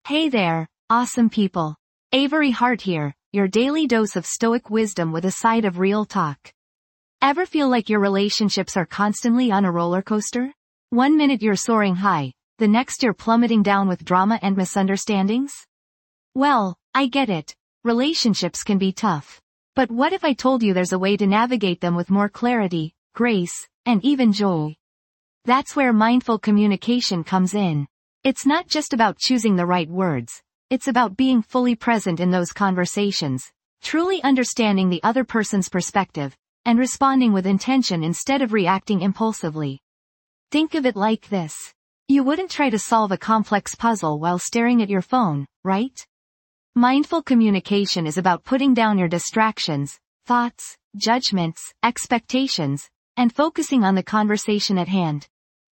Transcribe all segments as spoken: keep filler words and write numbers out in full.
Hey there, awesome people. Avery Hart here, your daily dose of stoic wisdom with a side of real talk. Ever feel like your relationships are constantly on a roller coaster? One minute you're soaring high, the next you're plummeting down with drama and misunderstandings? Well, I get it. Relationships can be tough. But what if I told you there's a way to navigate them with more clarity, grace, and even joy? That's where mindful communication comes in. It's not just about choosing the right words. It's about being fully present in those conversations, truly understanding the other person's perspective, and responding with intention instead of reacting impulsively. Think of it like this. You wouldn't try to solve a complex puzzle while staring at your phone, right? Mindful communication is about putting down your distractions, thoughts, judgments, expectations, and focusing on the conversation at hand.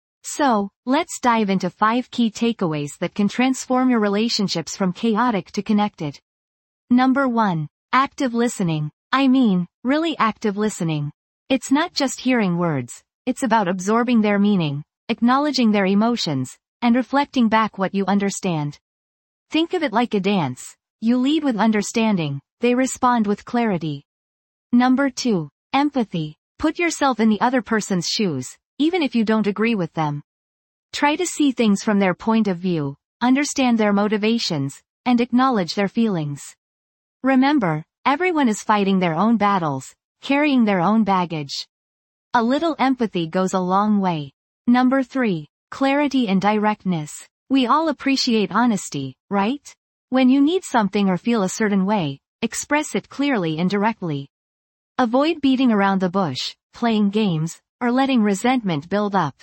So, let's dive into five key takeaways that can transform your relationships from chaotic to connected. Number one. Active listening. I mean, really active listening. It's not just hearing words, it's about absorbing their meaning, acknowledging their emotions, and reflecting back what you understand. Think of it like a dance. You lead with understanding, they respond with clarity. Number two. Empathy. Put yourself in the other person's shoes, even if you don't agree with them. Try to see things from their point of view, understand their motivations, and acknowledge their feelings. Remember, everyone is fighting their own battles, carrying their own baggage. A little empathy goes a long way. Number three. Clarity and directness. We all appreciate honesty, right? When you need something or feel a certain way, express it clearly and directly. Avoid beating around the bush, playing games, or letting resentment build up.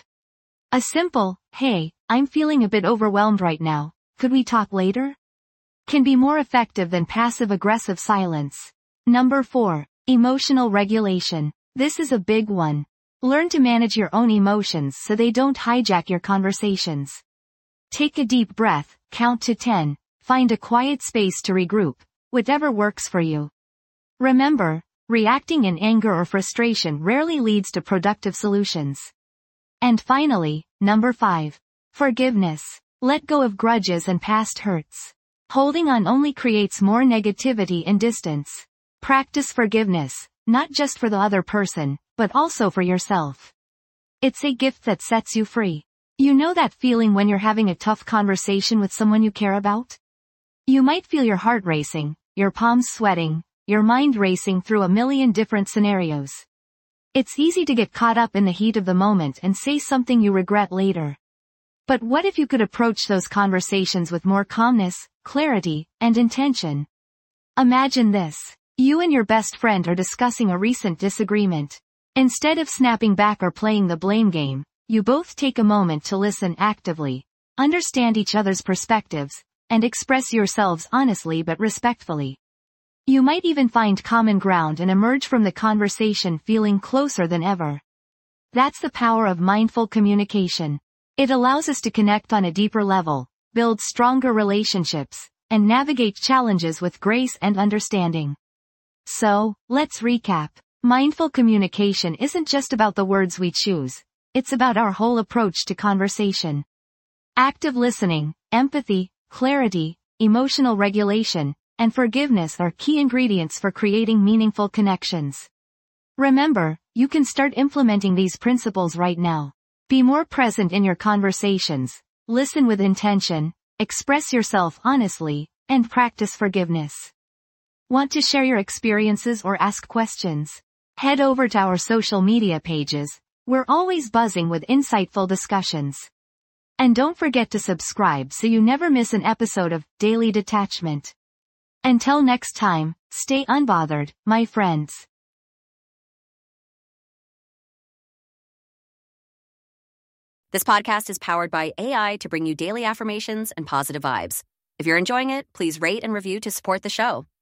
A simple, "Hey, I'm feeling a bit overwhelmed right now, could we talk later?" can be more effective than passive-aggressive silence. Number four. Emotional regulation. This is a big one. Learn to manage your own emotions so they don't hijack your conversations. Take a deep breath, count to ten, find a quiet space to regroup, whatever works for you. Remember, reacting in anger or frustration rarely leads to productive solutions. And finally, number five. Forgiveness. Let go of grudges and past hurts. Holding on only creates more negativity and distance. Practice forgiveness, not just for the other person, but also for yourself. It's a gift that sets you free. You know that feeling when you're having a tough conversation with someone you care about? You might feel your heart racing, your palms sweating, your mind racing through a million different scenarios. It's easy to get caught up in the heat of the moment and say something you regret later. But what if you could approach those conversations with more calmness, clarity, and intention? Imagine this. You and your best friend are discussing a recent disagreement. Instead of snapping back or playing the blame game, you both take a moment to listen actively, understand each other's perspectives, and express yourselves honestly but respectfully. You might even find common ground and emerge from the conversation feeling closer than ever. That's the power of mindful communication. It allows us to connect on a deeper level, build stronger relationships, and navigate challenges with grace and understanding. So, let's recap. Mindful communication isn't just about the words we choose, it's about our whole approach to conversation. Active listening, empathy, clarity, emotional regulation, and forgiveness are key ingredients for creating meaningful connections. Remember, you can start implementing these principles right now. Be more present in your conversations, listen with intention, express yourself honestly, and practice forgiveness. Want to share your experiences or ask questions? Head over to our social media pages. We're always buzzing with insightful discussions. And don't forget to subscribe so you never miss an episode of Daily Detachment. Until next time, stay unbothered, my friends. This podcast is powered by A I to bring you daily affirmations and positive vibes. If you're enjoying it, please rate and review to support the show.